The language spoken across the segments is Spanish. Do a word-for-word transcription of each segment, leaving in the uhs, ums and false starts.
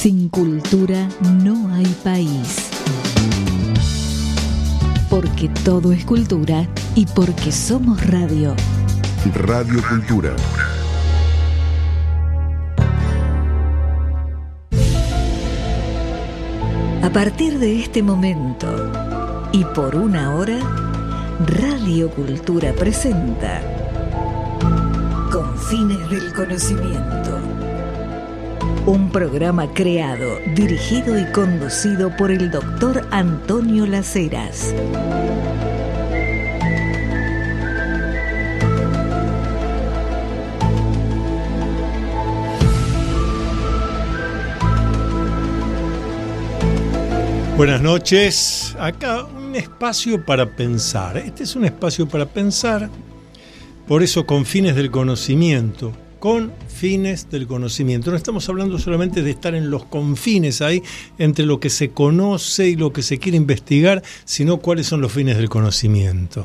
Sin cultura no hay país. Porque todo es cultura y porque somos radio. Radio Cultura. A partir de este momento y por una hora, Radio Cultura presenta Confines del Conocimiento. Un programa creado, dirigido y conducido por el doctor Antonio Las Heras. Buenas noches. Acá un espacio para pensar. Este es un espacio para pensar, por eso con fines del conocimiento. Con fines del conocimiento. No estamos hablando solamente de estar en los confines ahí, entre lo que se conoce y lo que se quiere investigar, sino cuáles son los fines del conocimiento.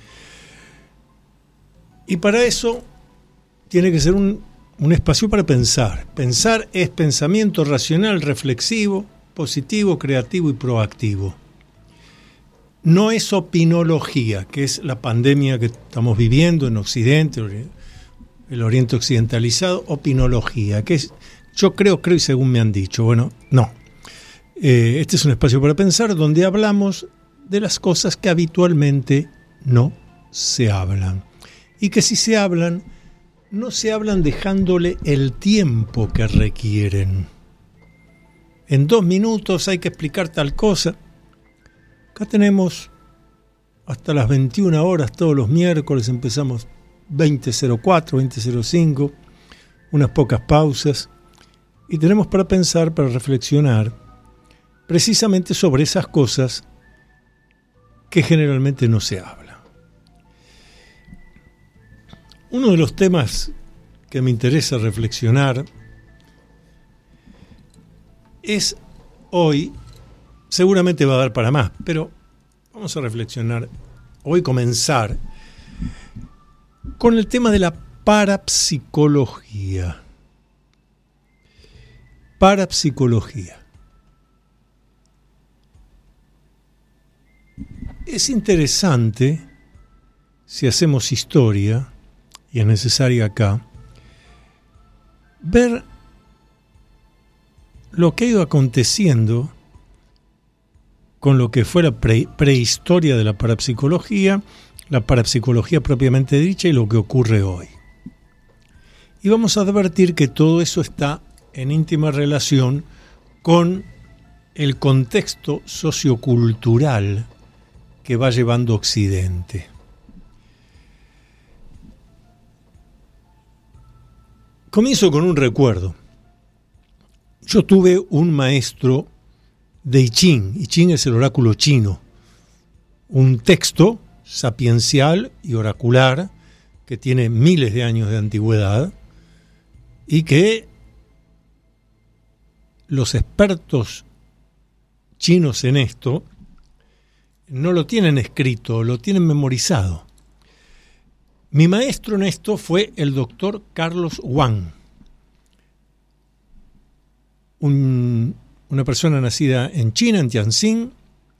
Y para eso tiene que ser un, un espacio para pensar. Pensar es pensamiento racional, reflexivo, positivo, creativo y proactivo. No es opinología, que es la pandemia que estamos viviendo en Occidente, el Oriente occidentalizado, opinología, que es, yo creo, creo y según me han dicho, bueno, no. Eh, este es un espacio para pensar donde hablamos de las cosas que habitualmente no se hablan. Y que si se hablan, no se hablan dejándole el tiempo que requieren. En dos minutos hay que explicar tal cosa. Acá tenemos hasta las veintiuna horas todos los miércoles, empezamos veinte cero cuatro, veinte cero cinco, unas pocas pausas, y tenemos para pensar, para reflexionar, precisamente sobre esas cosas que generalmente no se hablan. Uno de los temas que me interesa reflexionar es hoy, seguramente va a dar para más, pero vamos a reflexionar, hoy comenzar con el tema de la parapsicología. Parapsicología. Es interesante, si hacemos historia, y es necesaria acá, ver lo que ha ido aconteciendo con lo que fue la pre- prehistoria de la parapsicología, la parapsicología propiamente dicha y lo que ocurre hoy. Y vamos a advertir que todo eso está en íntima relación con el contexto sociocultural que va llevando Occidente. Comienzo con un recuerdo. Yo tuve un maestro de I Ching. I Ching es el oráculo chino. Un texto sapiencial y oracular que tiene miles de años de antigüedad y que los expertos chinos en esto no lo tienen escrito, lo tienen memorizado. Mi maestro en esto fue el doctor Carlos Wang, un, una persona nacida en China, en Tianjin.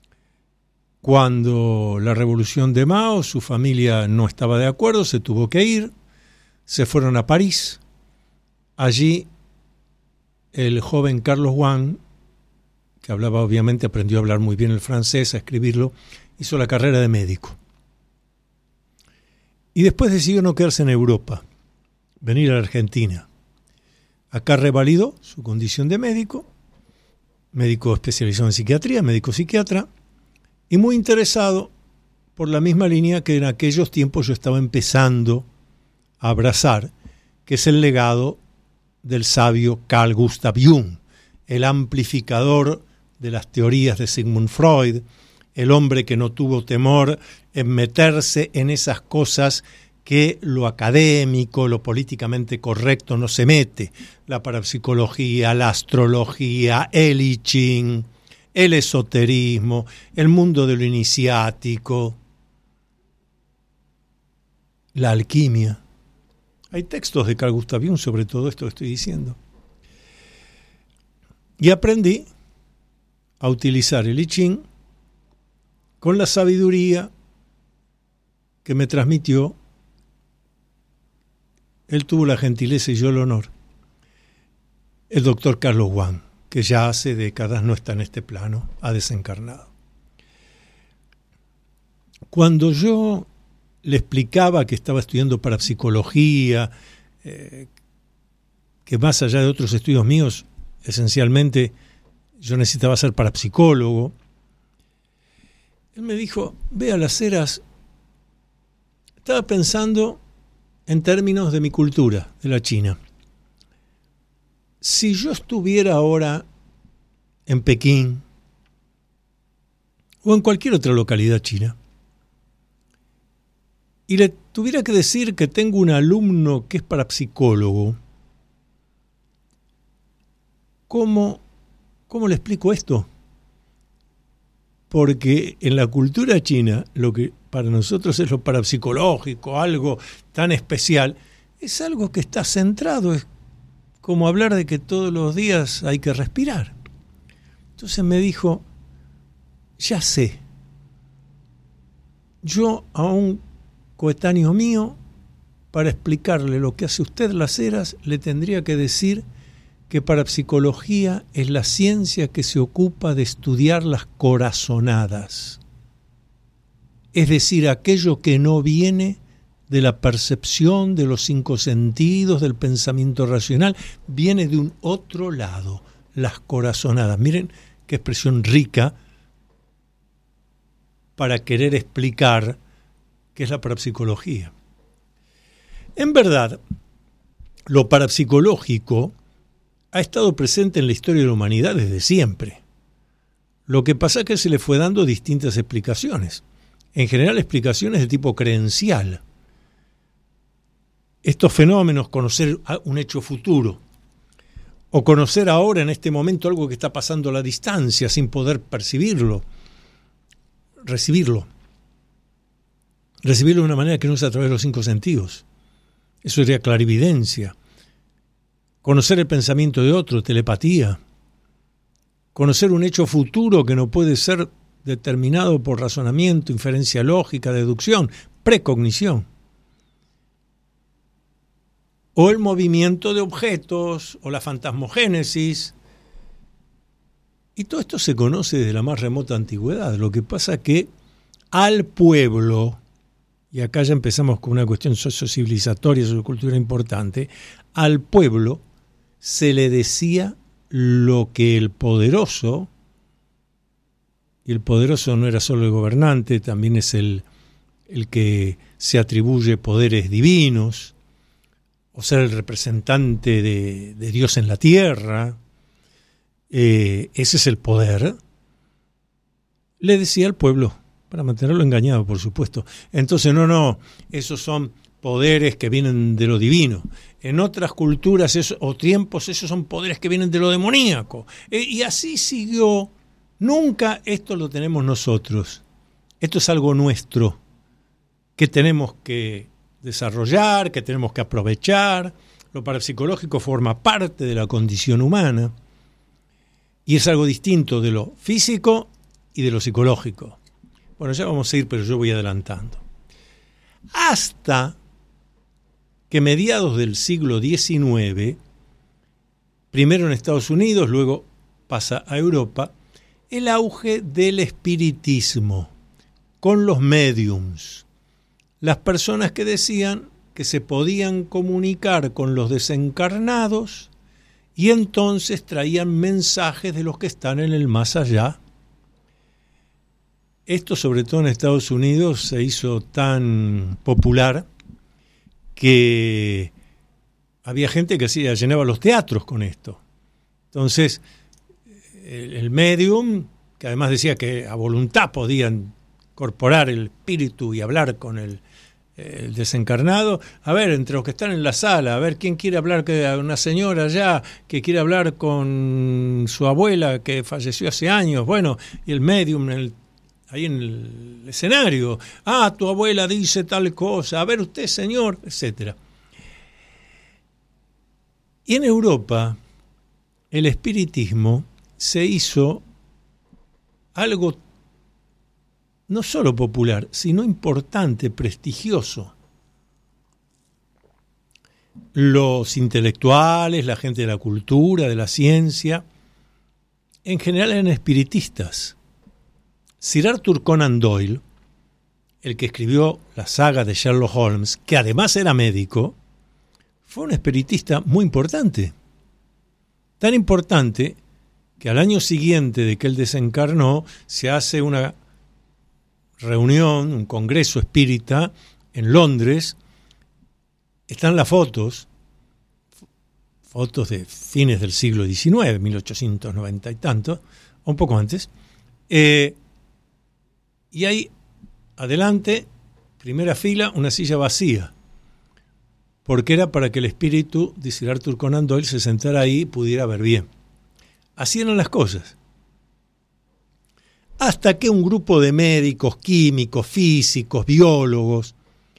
Cuando la revolución de Mao, su familia no estaba de acuerdo, se tuvo que ir, se fueron a París. Allí el joven Carlos Wang, que hablaba obviamente, aprendió a hablar muy bien el francés, a escribirlo, hizo la carrera de médico. Y después decidió no quedarse en Europa, venir a la Argentina. Acá revalidó su condición de médico, médico especializado en psiquiatría, médico psiquiatra, y muy interesado por la misma línea que en aquellos tiempos yo estaba empezando a abrazar, que es el legado del sabio Carl Gustav Jung, el amplificador de las teorías de Sigmund Freud, el hombre que no tuvo temor en meterse en esas cosas que lo académico, lo políticamente correcto no se mete, la parapsicología, la astrología, el I Ching, el esoterismo, el mundo de lo iniciático, la alquimia. Hay textos de Carl Gustav Jung sobre todo esto que estoy diciendo. Y aprendí a utilizar el I Ching con la sabiduría que me transmitió, él tuvo la gentileza y yo el honor, el doctor Carlos Wang, que ya hace décadas no está en este plano, ha desencarnado. Cuando yo le explicaba que estaba estudiando parapsicología, eh, que más allá de otros estudios míos, esencialmente yo necesitaba ser parapsicólogo, él me dijo, vea Las Heras, estaba pensando en términos de mi cultura, de la China. Si yo estuviera ahora en Pekín o en cualquier otra localidad china y le tuviera que decir que tengo un alumno que es parapsicólogo, ¿cómo, cómo le explico esto? Porque en la cultura china, lo que para nosotros es lo parapsicológico, algo tan especial, es algo que está centrado, es como hablar de que todos los días hay que respirar. Entonces me dijo, ya sé, yo a un coetáneo mío, para explicarle lo que hace usted Las Heras, le tendría que decir que parapsicología es la ciencia que se ocupa de estudiar las corazonadas, es decir, aquello que no viene de la percepción, de los cinco sentidos, del pensamiento racional, viene de un otro lado, las corazonadas. Miren qué expresión rica para querer explicar qué es la parapsicología. En verdad, lo parapsicológico ha estado presente en la historia de la humanidad desde siempre. Lo que pasa es que se le fue dando distintas explicaciones. En general, explicaciones de tipo creencial. Estos fenómenos, conocer un hecho futuro, o conocer ahora en este momento algo que está pasando a la distancia sin poder percibirlo, recibirlo. Recibirlo de una manera que no es a través de los cinco sentidos. Eso sería clarividencia. Conocer el pensamiento de otro, telepatía. Conocer un hecho futuro que no puede ser determinado por razonamiento, inferencia lógica, deducción, precognición. O el movimiento de objetos, o la fantasmogénesis. Y todo esto se conoce desde la más remota antigüedad. Lo que pasa es que al pueblo, y acá ya empezamos con una cuestión sociocivilizatoria, sociocultural importante, al pueblo se le decía lo que el poderoso, y el poderoso no era solo el gobernante, también es el, el que se atribuye poderes divinos, o ser el representante de, de Dios en la tierra, eh, ese es el poder, le decía al pueblo, para mantenerlo engañado, por supuesto. Entonces, no, no, esos son poderes que vienen de lo divino. En otras culturas eso, o tiempos, esos son poderes que vienen de lo demoníaco. Eh, y así siguió. Nunca esto lo tenemos nosotros. Esto es algo nuestro, que tenemos que desarrollar, que tenemos que aprovechar. Lo parapsicológico forma parte de la condición humana y es algo distinto de lo físico y de lo psicológico. Bueno, ya vamos a ir, pero yo voy adelantando. Hasta que mediados del siglo diecinueve, primero en Estados Unidos, luego pasa a Europa, el auge del espiritismo con los médiums. Las personas que decían que se podían comunicar con los desencarnados y entonces traían mensajes de los que están en el más allá. Esto, sobre todo en Estados Unidos, se hizo tan popular que había gente que hacía, llenaba los teatros con esto. Entonces, el, el medium, que además decía que a voluntad podían incorporar el espíritu y hablar con el, el desencarnado, a ver, entre los que están en la sala, a ver quién quiere hablar, que una señora allá que quiere hablar con su abuela que falleció hace años, bueno, y el medium en el ahí en el escenario, ah, tu abuela dice tal cosa, a ver usted, señor, etcétera. Y en Europa el espiritismo se hizo algo no solo popular, sino importante, prestigioso. Los intelectuales, la gente de la cultura, de la ciencia, en general eran espiritistas. Sir Arthur Conan Doyle, el que escribió la saga de Sherlock Holmes, que además era médico, fue un espiritista muy importante. Tan importante que al año siguiente de que él desencarnó, se hace una reunión, un congreso espírita en Londres. Están las fotos, fotos de fines del siglo diecinueve, mil ochocientos noventa y tanto, o un poco antes. Eh, y hay adelante, primera fila, una silla vacía, porque era para que el espíritu de Sir Arthur Conan Doyle se sentara ahí y pudiera ver bien. Así eran las cosas. Hasta que un grupo de médicos, químicos, físicos, biólogos,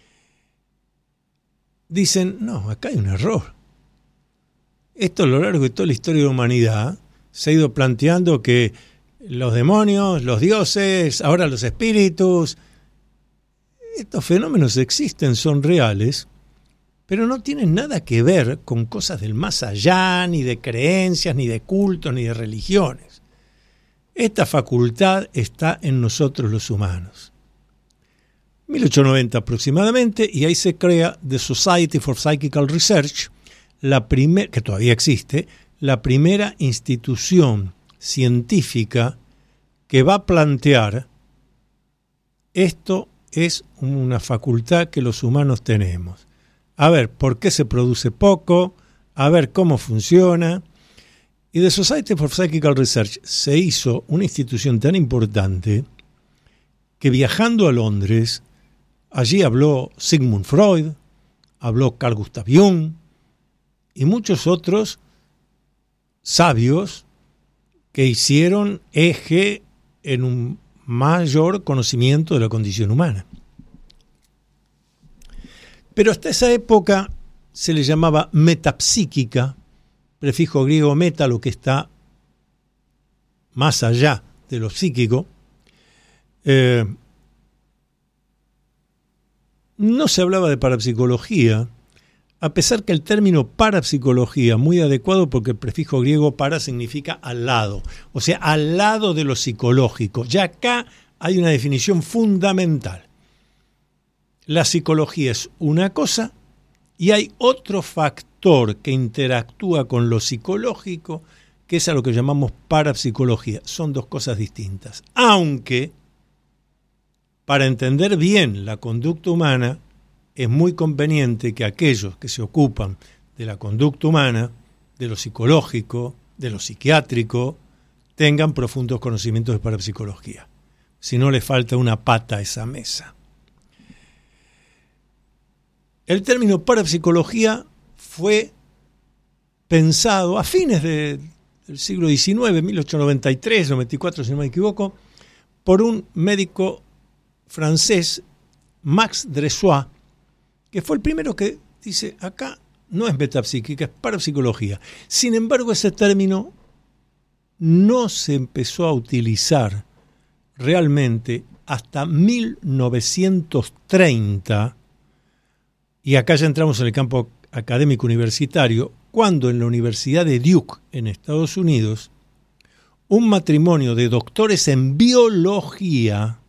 dicen, no, acá hay un error. Esto a lo largo de toda la historia de la humanidad se ha ido planteando que los demonios, los dioses, ahora los espíritus, estos fenómenos existen, son reales, pero no tienen nada que ver con cosas del más allá, ni de creencias, ni de cultos, ni de religiones. Esta facultad está en nosotros los humanos. mil ochocientos noventa aproximadamente, y ahí se crea The Society for Psychical Research, la primer, que todavía existe, la primera institución científica que va a plantear esto es una facultad que los humanos tenemos. A ver, ¿por qué se produce poco? A ver cómo funciona. Y The Society for Psychical Research se hizo una institución tan importante que viajando a Londres, allí habló Sigmund Freud, habló Carl Gustav Jung y muchos otros sabios que hicieron eje en un mayor conocimiento de la condición humana. Pero hasta esa época se le llamaba metapsíquica, prefijo griego meta, lo que está más allá de lo psíquico. Eh, no se hablaba de parapsicología, a pesar que el término parapsicología, muy adecuado porque el prefijo griego para significa al lado, o sea, al lado de lo psicológico. Ya acá hay una definición fundamental. La psicología es una cosa y hay otro factor que interactúa con lo psicológico, que es a lo que llamamos parapsicología. Son dos cosas distintas. Aunque, para entender bien la conducta humana, es muy conveniente que aquellos que se ocupan de la conducta humana, de lo psicológico, de lo psiquiátrico, tengan profundos conocimientos de parapsicología. Si no, le falta una pata a esa mesa. El término parapsicología fue pensado a fines de, del siglo diecinueve, mil ochocientos noventa y tres, noventa y cuatro si no me equivoco, por un médico francés, Max Dressois, que fue el primero que dice, acá no es metapsíquica, es parapsicología. Sin embargo, ese término no se empezó a utilizar realmente hasta mil novecientos treinta, y acá ya entramos en el campo académico universitario, cuando en la Universidad de Duke, en Estados Unidos, un matrimonio de doctores en biología,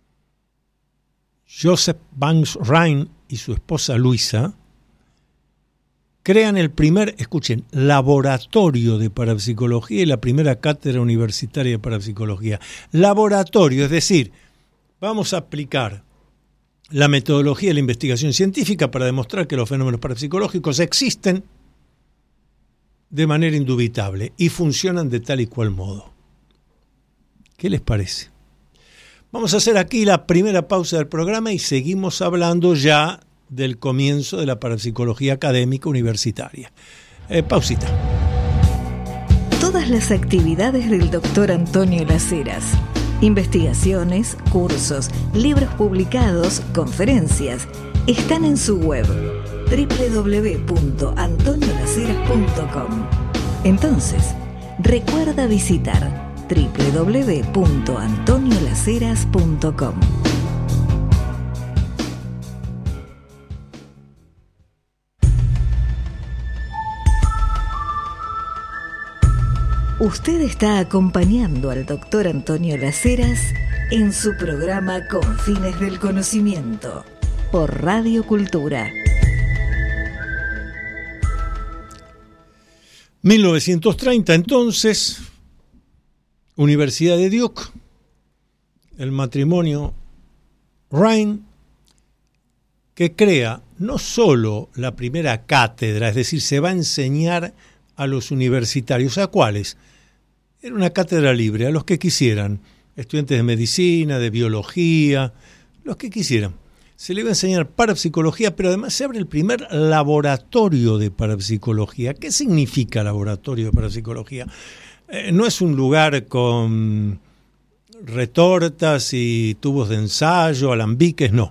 Joseph Banks Rhine y su esposa Luisa, crean el primer, escuchen, laboratorio de parapsicología y la primera cátedra universitaria de parapsicología. Laboratorio, es decir, vamos a aplicar la metodología de la investigación científica para demostrar que los fenómenos parapsicológicos existen de manera indubitable y funcionan de tal y cual modo. ¿Qué les parece? Vamos a hacer aquí la primera pausa del programa y seguimos hablando ya del comienzo de la parapsicología académica universitaria. Eh, pausita. Todas las actividades del doctor Antonio Las Heras, investigaciones, cursos, libros publicados, conferencias, están en su web doble u doble u doble u punto antonio las heras punto com. Entonces, Recuerda visitar doble u doble u doble u punto antonio las heras punto com. Usted está acompañando al doctor Antonio Las Heras en su programa Con Fines del Conocimiento por Radio Cultura. mil novecientos treinta, entonces, Universidad de Duke, el matrimonio Rhine, que crea no solo la primera cátedra, es decir, se va a enseñar a los universitarios. ¿A cuáles? Era una cátedra libre, a los que quisieran, estudiantes de medicina, de biología, los que quisieran. Se le iba a enseñar parapsicología, pero además se abre el primer laboratorio de parapsicología. ¿Qué significa laboratorio de parapsicología? Eh, no es un lugar con retortas y tubos de ensayo, alambiques, no.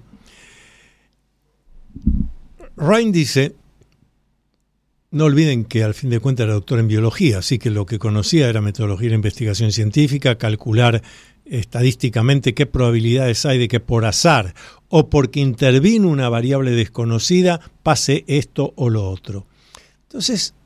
Rhine dice, no olviden que al fin de cuentas era doctor en biología, así que lo que conocía era metodología de investigación científica, calcular estadísticamente qué probabilidades hay de que por azar o porque intervino una variable desconocida pase esto o lo otro. Entonces,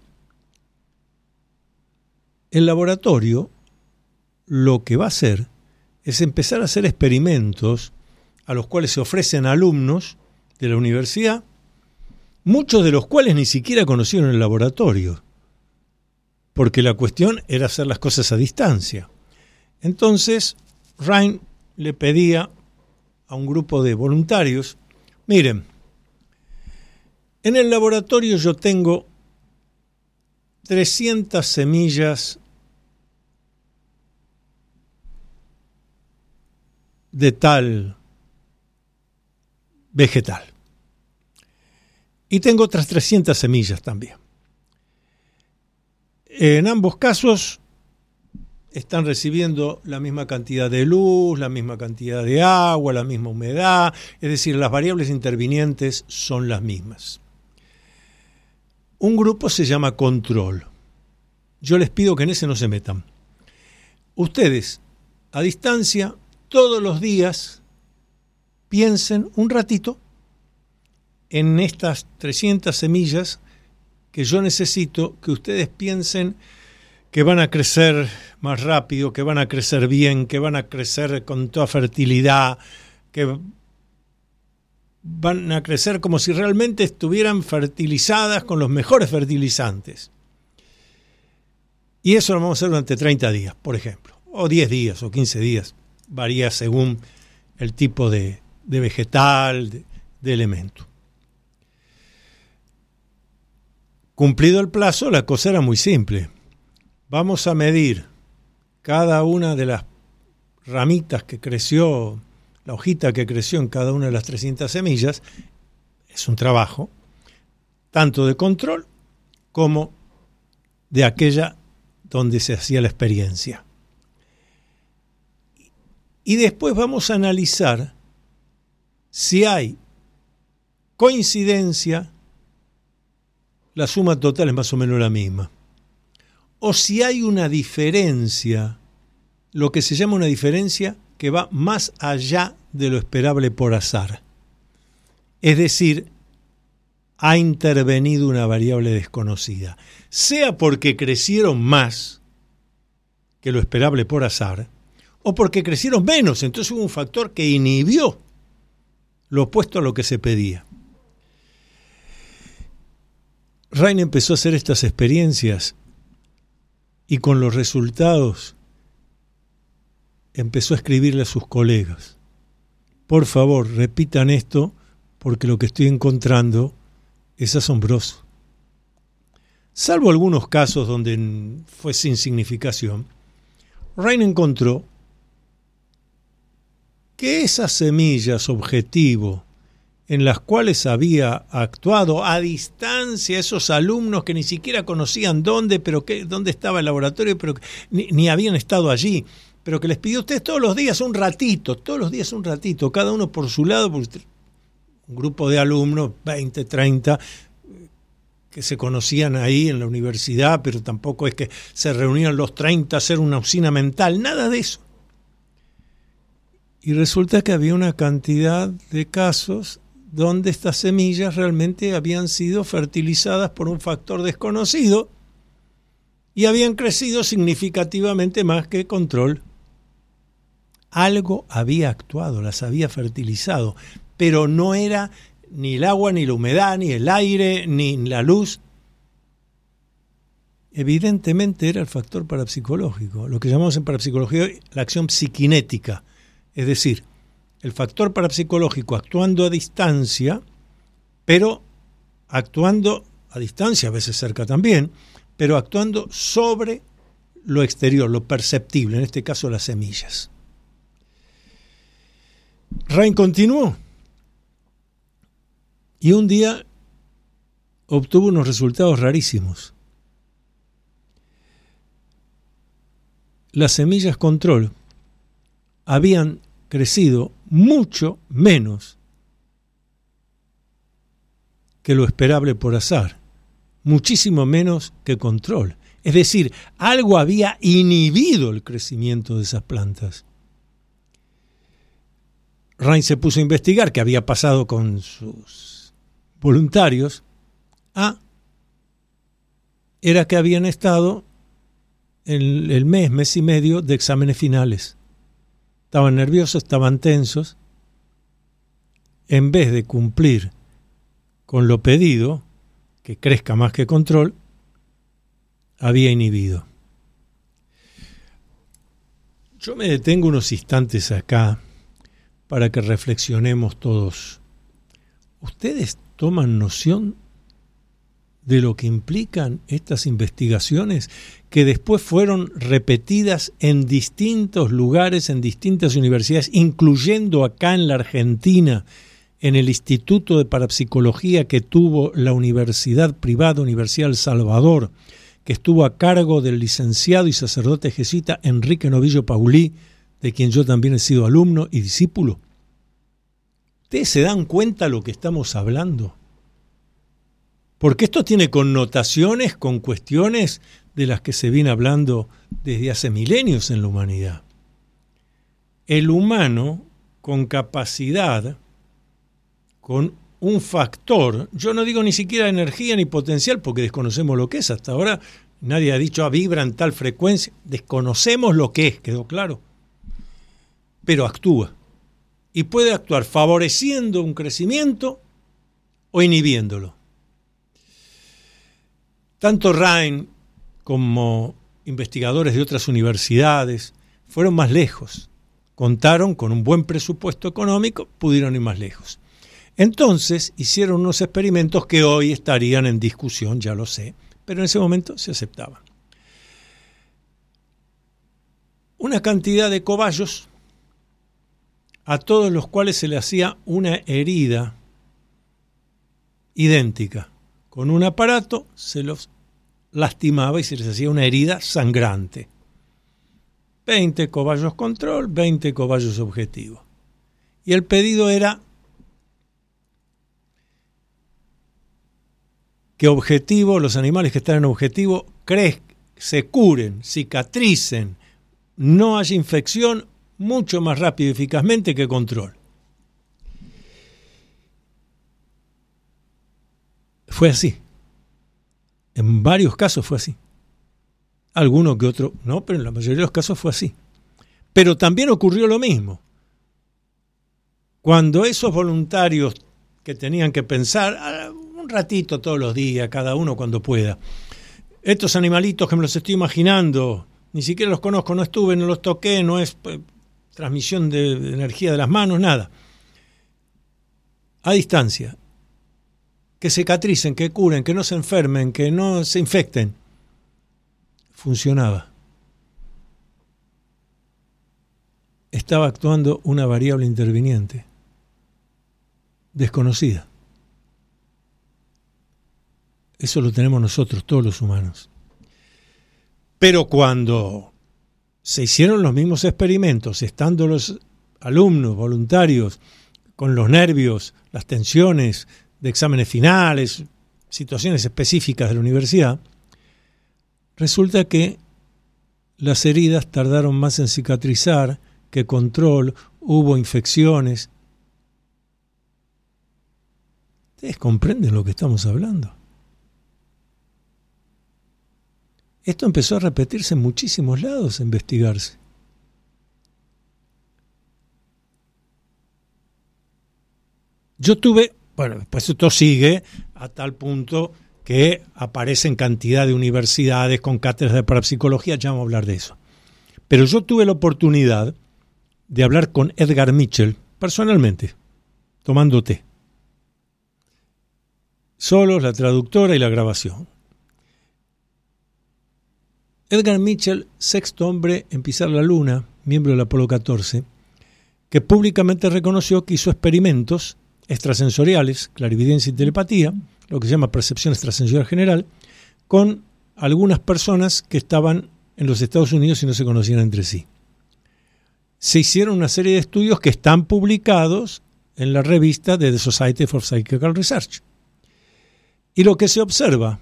el laboratorio lo que va a hacer es empezar a hacer experimentos a los cuales se ofrecen alumnos de la universidad, muchos de los cuales ni siquiera conocieron el laboratorio, porque la cuestión era hacer las cosas a distancia. Entonces, Rhine le pedía a un grupo de voluntarios, miren, en el laboratorio yo tengo trescientas semillas de tal vegetal. Y tengo otras trescientas semillas también. En ambos casos están recibiendo la misma cantidad de luz, la misma cantidad de agua, la misma humedad, es decir, las variables intervinientes son las mismas. Un grupo se llama control. Yo les pido que en ese no se metan. Ustedes, a distancia, todos los días, piensen un ratito en estas trescientas semillas que yo necesito que ustedes piensen que van a crecer más rápido, que van a crecer bien, que van a crecer con toda fertilidad, que van a crecer como si realmente estuvieran fertilizadas con los mejores fertilizantes. Y eso lo vamos a hacer durante treinta días, por ejemplo, o diez días o quince días, varía según el tipo de, de vegetal, de, de elemento. Cumplido el plazo, la cosa era muy simple. Vamos a medir cada una de las ramitas que creció, la hojita que creció en cada una de las trescientas semillas. Es un trabajo tanto de control como de aquella donde se hacía la experiencia. Y después vamos a analizar si hay coincidencia, la suma total es más o menos la misma. O si hay una diferencia, lo que se llama una diferencia que va más allá de lo esperable por azar. Es decir, ha intervenido una variable desconocida. Sea porque crecieron más que lo esperable por azar, o porque crecieron menos, entonces hubo un factor que inhibió lo opuesto a lo que se pedía. Rhine empezó a hacer estas experiencias y con los resultados empezó a escribirle a sus colegas. Por favor, repitan esto porque lo que estoy encontrando es asombroso. Salvo algunos casos donde fue sin significación, Rhine encontró que esas semillas objetivo en las cuales había actuado a distancia esos alumnos que ni siquiera conocían dónde, pero que, dónde estaba el laboratorio, pero que ni, ni habían estado allí, pero que les pidió a ustedes todos los días un ratito, todos los días un ratito, cada uno por su lado, por un grupo de alumnos, veinte, treinta, que se conocían ahí en la universidad, pero tampoco es que se reunían los treinta a hacer una usina mental, nada de eso. Y resulta que había una cantidad de casos donde estas semillas realmente habían sido fertilizadas por un factor desconocido y habían crecido significativamente más que control. Algo había actuado, las había fertilizado, pero no era ni el agua, ni la humedad, ni el aire, ni la luz. Evidentemente era el factor parapsicológico, lo que llamamos en parapsicología la acción psiquinética, es decir, el factor parapsicológico actuando a distancia, pero actuando a distancia, a veces cerca también, pero actuando sobre lo exterior, lo perceptible, en este caso las semillas. Rain continuó y un día obtuvo unos resultados rarísimos. Las semillas control habían crecido mucho menos que lo esperable por azar, muchísimo menos que control. Es decir, algo había inhibido el crecimiento de esas plantas. Rain se puso a investigar qué había pasado con sus voluntarios. Ah, era que habían estado en el mes, mes y medio de exámenes finales. Estaban nerviosos, estaban tensos. En vez de cumplir con lo pedido, que crezca más que control, había inhibido. Yo me detengo unos instantes acá para que reflexionemos todos. ¿Ustedes toman noción de lo que implican estas investigaciones que después fueron repetidas en distintos lugares, en distintas universidades, incluyendo acá en la Argentina, en el Instituto de Parapsicología que tuvo la Universidad Privada Universidad El Salvador, que estuvo a cargo del licenciado y sacerdote jesuita Enrique Novillo Paulí, de quien yo también he sido alumno y discípulo? ¿Ustedes se dan cuenta de lo que estamos hablando? Porque esto tiene connotaciones con cuestiones de las que se viene hablando desde hace milenios en la humanidad. El humano con capacidad, con un factor, yo no digo ni siquiera energía ni potencial porque desconocemos lo que es. Hasta ahora nadie ha dicho, ah, vibra en tal frecuencia. Desconocemos lo que es, quedó claro. Pero actúa. Y puede actuar favoreciendo un crecimiento o inhibiéndolo. Tanto Rain como investigadores de otras universidades fueron más lejos. Contaron con un buen presupuesto económico, pudieron ir más lejos. Entonces hicieron unos experimentos que hoy estarían en discusión, ya lo sé, pero en ese momento se aceptaban. Una cantidad de cobayos a todos los cuales se le hacía una herida idéntica. Con un aparato se los lastimaba y se les hacía una herida sangrante. veinte cobayos control, veinte cobayos objetivo. Y el pedido era que objetivo, los animales que están en objetivo, crezcan, se curen, cicatricen, no haya infección mucho más rápido y eficazmente que control. Fue así. En varios casos fue así. Alguno que otro no, pero en la mayoría de los casos fue así. Pero también ocurrió lo mismo. Cuando esos voluntarios que tenían que pensar un ratito todos los días, cada uno cuando pueda, estos animalitos que me los estoy imaginando, ni siquiera los conozco, no estuve, no los toqué, no es eh, transmisión de, de energía de las manos, nada. A distancia. Que cicatricen, que curen, que no se enfermen, que no se infecten. Funcionaba. Estaba actuando una variable interviniente, desconocida. Eso lo tenemos nosotros, todos los humanos. Pero cuando se hicieron los mismos experimentos, estando los alumnos voluntarios con los nervios, las tensiones de exámenes finales, situaciones específicas de la universidad, resulta que las heridas tardaron más en cicatrizar que control, hubo infecciones. ¿Ustedes comprenden lo que estamos hablando? Esto empezó a repetirse en muchísimos lados, a investigarse. Yo tuve, bueno, después esto sigue a tal punto que aparecen cantidad de universidades con cátedras de parapsicología, ya vamos a hablar de eso. Pero yo tuve la oportunidad de hablar con Edgar Mitchell, personalmente, tomando té. Solo la traductora y la grabación. Edgar Mitchell, sexto hombre en pisar la luna, miembro del Apolo catorce, que públicamente reconoció que hizo experimentos extrasensoriales, clarividencia y telepatía, lo que se llama percepción extrasensorial general, con algunas personas que estaban en los Estados Unidos y no se conocían entre sí. Se hicieron una serie de estudios que están publicados en la revista de The Society for Psychical Research. Y lo que se observa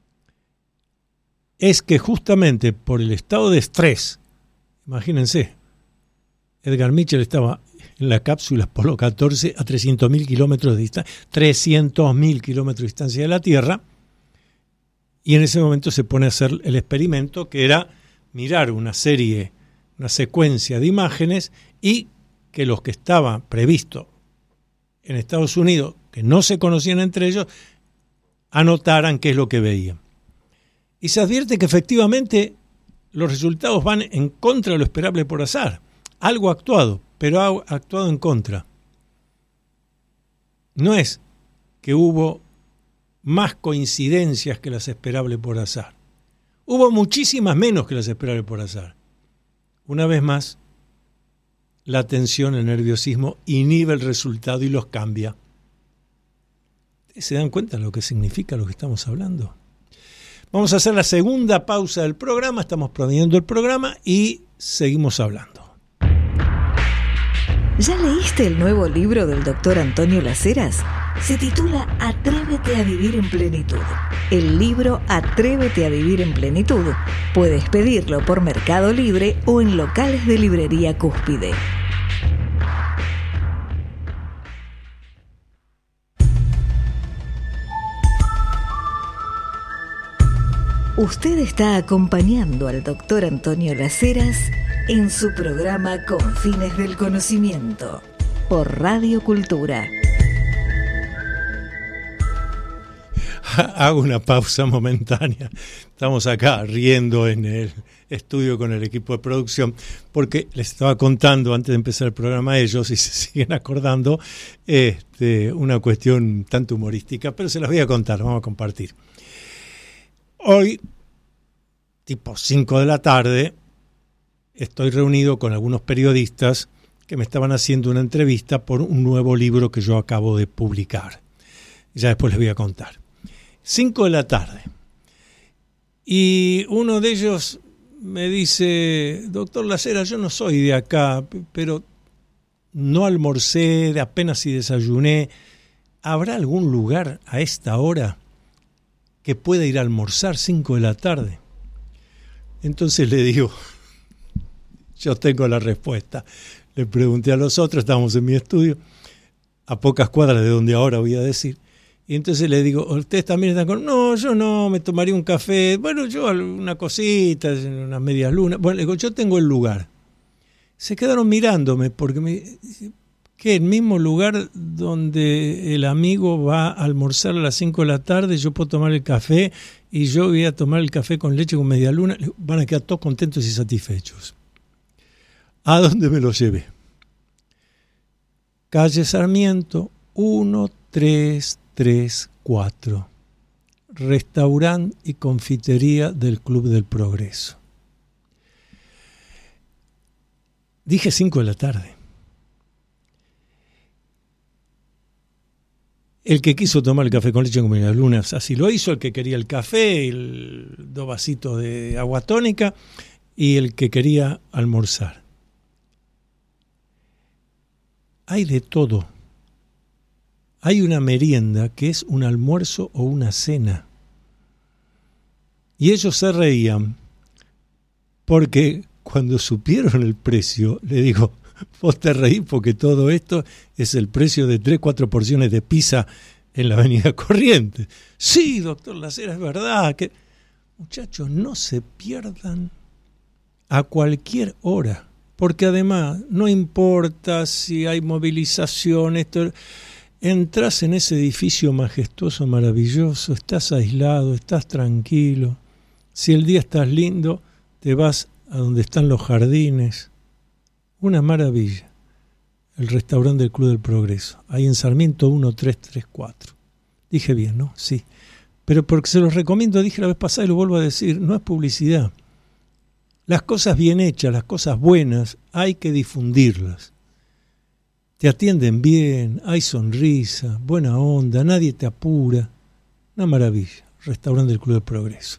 es que justamente por el estado de estrés, imagínense, Edgar Mitchell estaba en la cápsula Apolo catorce a trescientos mil kilómetros de distancia, trescientos mil kilómetros de distancia de la Tierra, y en ese momento se pone a hacer el experimento que era mirar una serie, una secuencia de imágenes y que los que estaban previstos en Estados Unidos, que no se conocían entre ellos, anotaran qué es lo que veían. Y se advierte que efectivamente los resultados van en contra de lo esperable por azar. Algo ha actuado, pero ha actuado en contra. No es que hubo más coincidencias que las esperables por azar. Hubo muchísimas menos que las esperables por azar. Una vez más, la tensión, el nerviosismo inhibe el resultado y los cambia. ¿Se dan cuenta de lo que significa lo que estamos hablando? Vamos a hacer la segunda pausa del programa, estamos proveyendo el programa y seguimos hablando. ¿Ya leíste el nuevo libro del doctor Antonio Laceras? Se titula Atrévete a vivir en plenitud. El libro Atrévete a vivir en plenitud. Puedes pedirlo por Mercado Libre o en locales de librería Cúspide. Usted está acompañando al doctor Antonio Laceras en su programa Con Fines del Conocimiento por Radio Cultura. Hago una pausa momentánea. Estamos acá riendo en el estudio con el equipo de producción porque les estaba contando antes de empezar el programa a ellos y se siguen acordando este, una cuestión tanto humorística, pero se las voy a contar, vamos a compartir. Hoy, tipo cinco de la tarde, estoy reunido con algunos periodistas que me estaban haciendo una entrevista por un nuevo libro que yo acabo de publicar. Ya después les voy a contar. cinco de la tarde. Y uno de ellos me dice, doctor Laceras, yo no soy de acá, pero no almorcé, apenas si desayuné. ¿Habrá algún lugar a esta hora que pueda ir a almorzar cinco de la tarde? Entonces le digo, yo tengo la respuesta. Le pregunté a los otros, estábamos en mi estudio, a pocas cuadras de donde ahora voy a decir. Y entonces le digo, ¿ustedes también están con...? No, yo no, me tomaría un café. Bueno, yo una cosita, unas medias lunas. Bueno, le digo, yo tengo el lugar. Se quedaron mirándome porque me... ¿Qué? ¿El mismo lugar donde el amigo va a almorzar a las cinco de la tarde, yo puedo tomar el café y yo voy a tomar el café con leche con media luna? Van a quedar todos contentos y satisfechos. ¿A dónde me lo llevé? Calle Sarmiento, uno tres tres cuatro. Restaurante y confitería del Club del Progreso. Dije cinco de la tarde. El que quiso tomar el café con leche con medias lunas, así lo hizo. El que quería el café, el, dos vasitos de agua tónica, y el que quería almorzar. Hay de todo. hay una merienda que es un almuerzo o una cena. Y ellos se reían porque cuando supieron el precio, le digo, vos te reís porque todo esto es el precio de tres, cuatro porciones de pizza en la avenida Corrientes. Sí, doctor Lacera, es verdad. Que... Muchachos, no se pierdan a cualquier hora, porque además no importa si hay movilización, esto, entras en ese edificio majestuoso, maravilloso, estás aislado, estás tranquilo. Si el día estás lindo, te vas a donde están los jardines. Una maravilla. El restaurante del Club del Progreso, ahí en Sarmiento uno tres tres cuatro. Dije bien, ¿no? Sí. Pero porque se los recomiendo, dije la vez pasada y lo vuelvo a decir, no es publicidad. Las cosas bien hechas, las cosas buenas, hay que difundirlas. Te atienden bien, hay sonrisa, buena onda, nadie te apura. Una maravilla. Restaurante del Club del Progreso.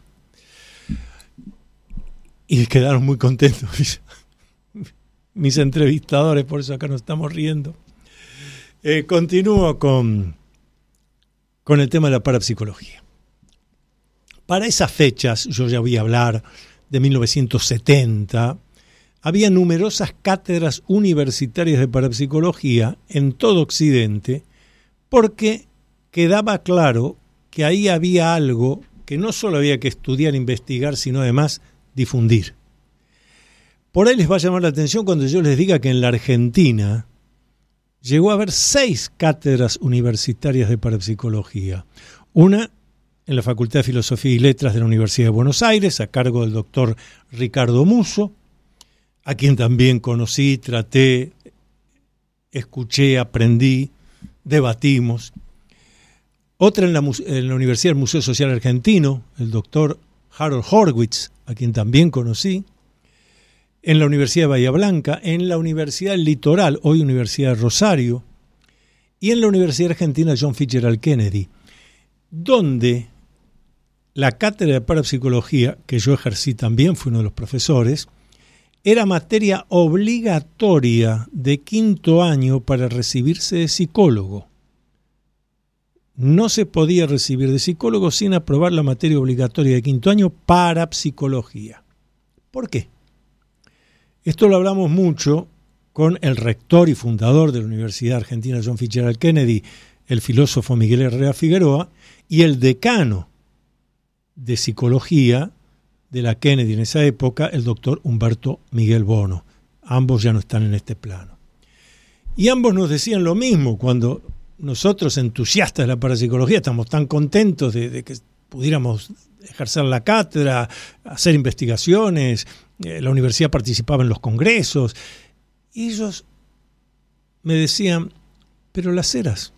Y quedaron muy contentos mis, mis entrevistadores, por eso acá nos estamos riendo. Eh, continúo con, con el tema de la parapsicología. Para esas fechas, yo ya voy a hablar de mil novecientos setenta, había numerosas cátedras universitarias de parapsicología en todo Occidente, porque quedaba claro que ahí había algo que no solo había que estudiar e investigar, sino además difundir. Por ahí les va a llamar la atención cuando yo les diga que en la Argentina llegó a haber seis cátedras universitarias de parapsicología. Una en la Facultad de Filosofía y Letras de la Universidad de Buenos Aires, a cargo del doctor Ricardo Musso, a quien también conocí, traté, escuché, aprendí, debatimos. Otra en la, en la Universidad del Museo Social Argentino, el doctor Harold Horwitz, a quien también conocí. En la Universidad de Bahía Blanca, en la Universidad del Litoral, hoy Universidad de Rosario, y en la Universidad Argentina John Fitzgerald Kennedy, donde la cátedra de parapsicología, que yo ejercí también, fui uno de los profesores, era materia obligatoria de quinto año para recibirse de psicólogo. No se podía recibir de psicólogo sin aprobar la materia obligatoria de quinto año parapsicología. ¿Por qué? Esto lo hablamos mucho con el rector y fundador de la Universidad Argentina John Fitzgerald Kennedy, el filósofo Miguel Herrera Figueroa, y el decano de psicología de la Kennedy en esa época, el doctor Humberto Miguel Bono. Ambos ya no están en este plano. Y ambos nos decían lo mismo cuando nosotros, entusiastas de la parapsicología, estamos tan contentos de, de que pudiéramos ejercer la cátedra, hacer investigaciones, eh, la universidad participaba en los congresos, y ellos me decían, pero Laceras,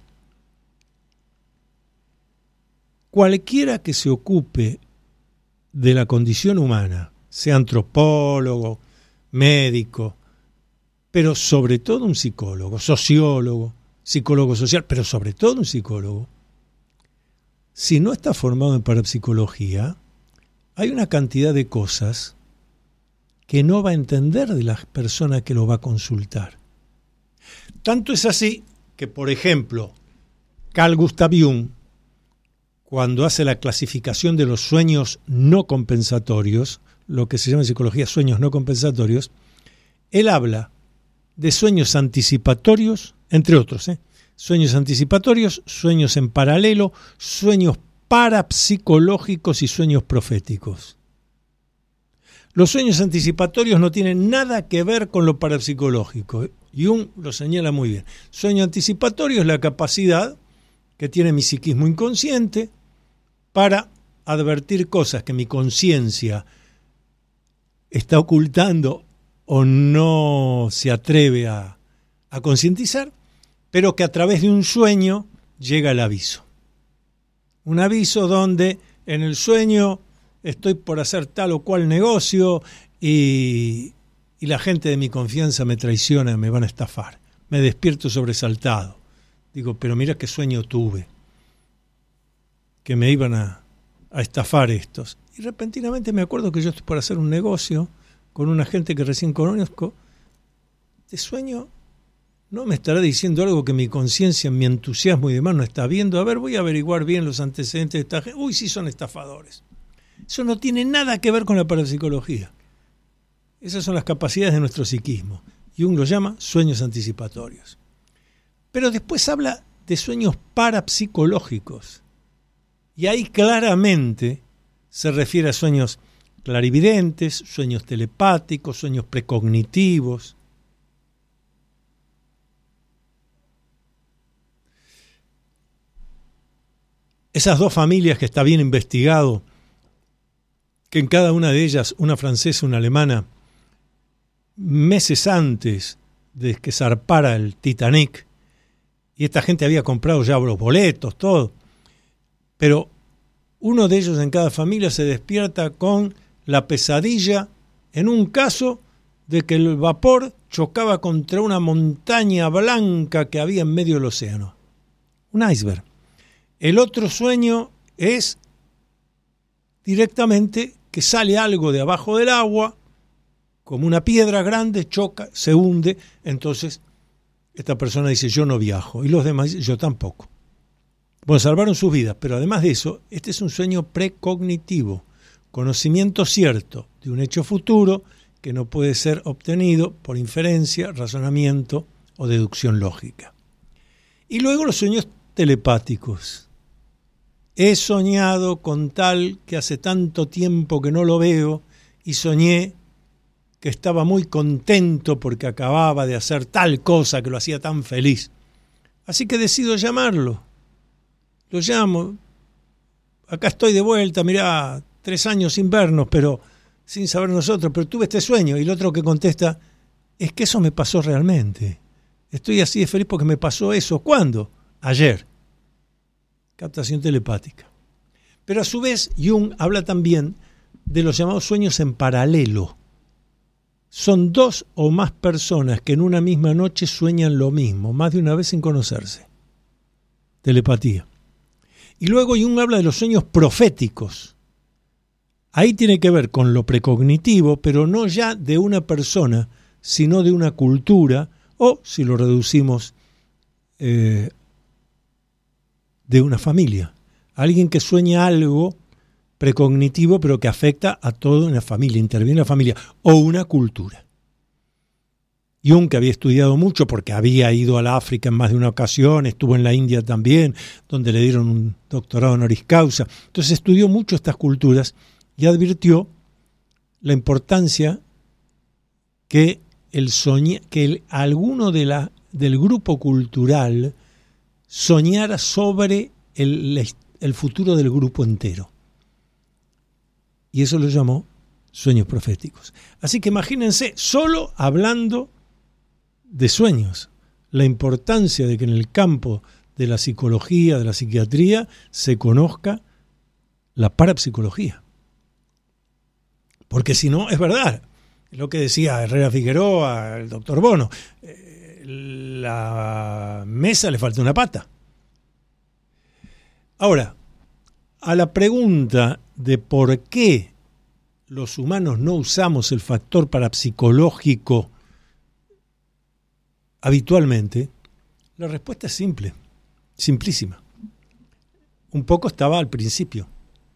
cualquiera que se ocupe de la condición humana, sea antropólogo, médico, pero sobre todo un psicólogo, sociólogo, psicólogo social, pero sobre todo un psicólogo, si no está formado en parapsicología, hay una cantidad de cosas que no va a entender de la persona que lo va a consultar. Tanto es así que, por ejemplo, Carl Gustav Jung, cuando hace la clasificación de los sueños no compensatorios, lo que se llama en psicología sueños no compensatorios, él habla de sueños anticipatorios, entre otros, ¿eh? sueños anticipatorios, sueños en paralelo, sueños parapsicológicos y sueños proféticos. Los sueños anticipatorios no tienen nada que ver con lo parapsicológico. Jung lo señala muy bien. Sueño anticipatorio es la capacidad que tiene mi psiquismo inconsciente para advertir cosas que mi conciencia está ocultando o no se atreve a, a concientizar, pero que a través de un sueño llega el aviso. Un aviso donde en el sueño estoy por hacer tal o cual negocio y, y la gente de mi confianza me traiciona, me van a estafar. Me despierto sobresaltado. Digo, pero mira qué sueño tuve, que me iban a, a estafar estos. Y repentinamente me acuerdo que yo estoy por hacer un negocio con una gente que recién conozco. De sueño no me estará diciendo algo que mi conciencia, mi entusiasmo y demás no está viendo. A ver, voy a averiguar bien los antecedentes de esta gente. Uy, sí son estafadores. Eso no tiene nada que ver con la parapsicología. Esas son las capacidades de nuestro psiquismo. Jung lo llama sueños anticipatorios. Pero después habla de sueños parapsicológicos. Y ahí claramente se refiere a sueños clarividentes, sueños telepáticos, sueños precognitivos. Esas dos familias que está bien investigado, que en cada una de ellas, una francesa y una alemana, meses antes de que zarpara el Titanic, y esta gente había comprado ya los boletos, todo, pero uno de ellos en cada familia se despierta con la pesadilla, en un caso, de que el vapor chocaba contra una montaña blanca que había en medio del océano. Un iceberg. El otro sueño es directamente que sale algo de abajo del agua, como una piedra grande, choca, se hunde. Entonces esta persona dice, yo no viajo, y los demás dicen, yo tampoco. Bueno, salvaron sus vidas, pero además de eso, este es un sueño precognitivo, conocimiento cierto de un hecho futuro que no puede ser obtenido por inferencia, razonamiento o deducción lógica. Y luego los sueños telepáticos. He soñado con tal que hace tanto tiempo que no lo veo y soñé que estaba muy contento porque acababa de hacer tal cosa que lo hacía tan feliz. Así que decido llamarlo. Lo llamo. Acá estoy de vuelta, mirá, tres años sin vernos, pero sin saber nosotros, pero tuve este sueño. Y el otro que contesta, es que eso me pasó realmente. Estoy así de feliz porque me pasó eso. ¿Cuándo? Ayer. Captación telepática. Pero a su vez, Jung habla también de los llamados sueños en paralelo. Son dos o más personas que en una misma noche sueñan lo mismo, más de una vez sin conocerse. Telepatía. Y luego Jung habla de los sueños proféticos. Ahí tiene que ver con lo precognitivo, pero no ya de una persona, sino de una cultura, o, si lo reducimos, eh, de una familia. Alguien que sueña algo precognitivo, pero que afecta a toda una familia, interviene en la familia, o una cultura. Jung, que había estudiado mucho porque había ido a la África en más de una ocasión, estuvo en la India también, donde le dieron un doctorado honoris causa. Entonces estudió mucho estas culturas y advirtió la importancia que el soña, que el, alguno de la, del grupo cultural soñara sobre el, el futuro del grupo entero. Y eso lo llamó sueños proféticos. Así que imagínense, solo hablando de sueños, la importancia de que en el campo de la psicología, de la psiquiatría, se conozca la parapsicología. Porque si no, es verdad, lo que decía Herrera Figueroa, el doctor Bono, eh, la mesa le falta una pata. Ahora, a la pregunta de por qué los humanos no usamos el factor parapsicológico habitualmente, la respuesta es simple, simplísima. Un poco estaba al principio.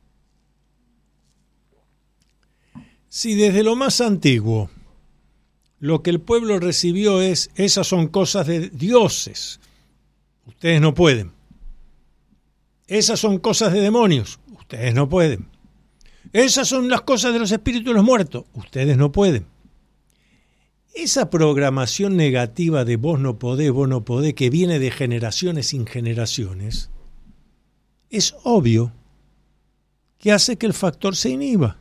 Si desde lo más antiguo lo que el pueblo recibió es, esas son cosas de dioses, ustedes no pueden. Esas son cosas de demonios, ustedes no pueden. Esas son las cosas de los espíritus de los muertos, ustedes no pueden. Esa programación negativa de vos no podés, vos no podés, que viene de generaciones en generaciones, es obvio que hace que el factor se inhiba.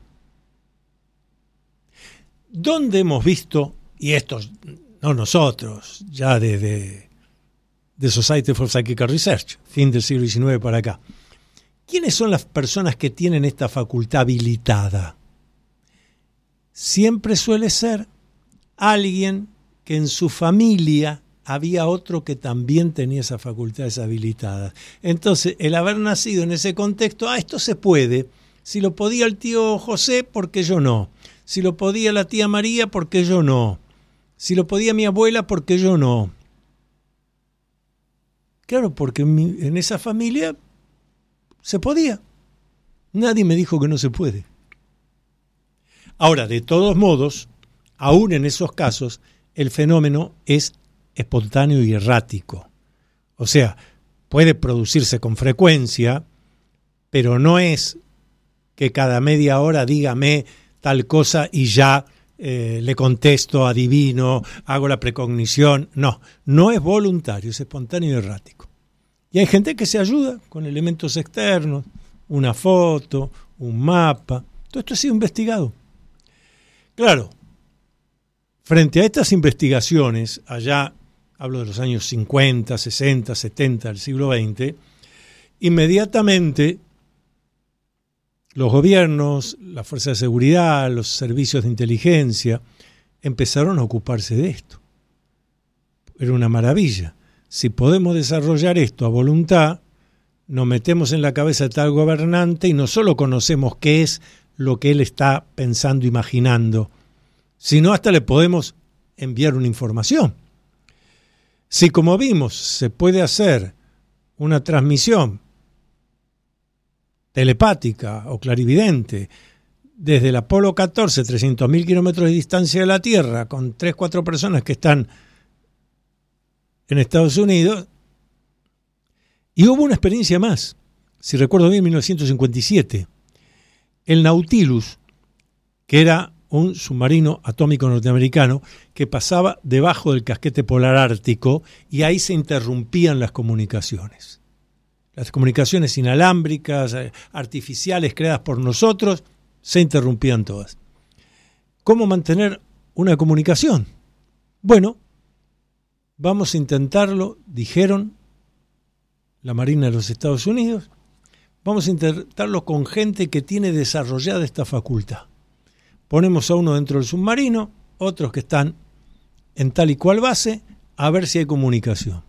¿Dónde hemos visto, y esto no nosotros, ya desde de Society for Psychical Research, fin del siglo diecinueve para acá, quiénes son las personas que tienen esta facultad habilitada? Siempre suele ser alguien que en su familia había otro que también tenía esas facultades habilitadas. Entonces, el haber nacido en ese contexto, ah, esto se puede. Si lo podía el tío José, ¿por qué yo no? Si lo podía la tía María, ¿por qué yo no? Si lo podía mi abuela, ¿por qué yo no? Claro, porque en, mi, en esa familia se podía. Nadie me dijo que no se puede. Ahora, de todos modos, aún en esos casos, el fenómeno es espontáneo y errático. O sea, puede producirse con frecuencia, pero no es que cada media hora dígame tal cosa y ya eh, le contesto, adivino, hago la precognición. No, no es voluntario, es espontáneo y errático. Y hay gente que se ayuda con elementos externos, una foto, un mapa. Todo esto ha sido investigado. Claro, frente a estas investigaciones, allá hablo de los años cincuenta, sesenta, setenta del siglo veinte, inmediatamente los gobiernos, las fuerzas de seguridad, los servicios de inteligencia empezaron a ocuparse de esto. Era una maravilla. Si podemos desarrollar esto a voluntad, nos metemos en la cabeza de tal gobernante y no solo conocemos qué es lo que él está pensando, imaginando, sino hasta le podemos enviar una información. Si, como vimos, se puede hacer una transmisión telepática o clarividente desde el Apolo catorce, trescientos mil kilómetros de distancia de la Tierra, con tres, cuatro personas que están en Estados Unidos, y hubo una experiencia más, si recuerdo bien, en mil novecientos cincuenta y siete, el Nautilus, que era un submarino atómico norteamericano que pasaba debajo del casquete polar ártico y ahí se interrumpían las comunicaciones. Las comunicaciones inalámbricas, artificiales, creadas por nosotros, se interrumpían todas. ¿Cómo mantener una comunicación? Bueno, vamos a intentarlo, dijeron la Marina de los Estados Unidos, vamos a intentarlo con gente que tiene desarrollada esta facultad. Ponemos a uno dentro del submarino, otros que están en tal y cual base, a ver si hay comunicación.